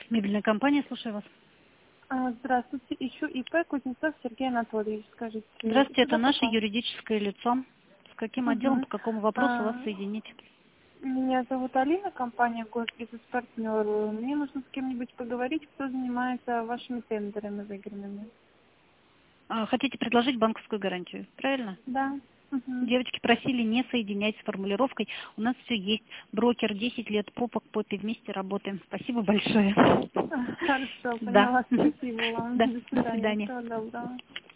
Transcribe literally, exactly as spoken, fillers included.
Мебельная компания, слушаю вас. А, Здравствуйте, ищу ИП Кузнецов Сергей Анатольевич, скажите. Здравствуйте, это Куда наше попал? юридическое лицо. С каким отделом, Угу. по какому вопросу вас А, соединить? Меня зовут Алина, компания Госбизнес-партнер. Мне нужно с кем-нибудь поговорить, кто занимается вашими тендерами выигранными. А, Хотите предложить банковскую гарантию, правильно? Да. Угу. Девочки просили не соединять с формулировкой. У нас все есть. Брокер, десять лет, попа к попе, вместе работаем. Спасибо большое. Хорошо, Да. поняла. Спасибо вам. Да, До до свидания. свидания. Всего доброго.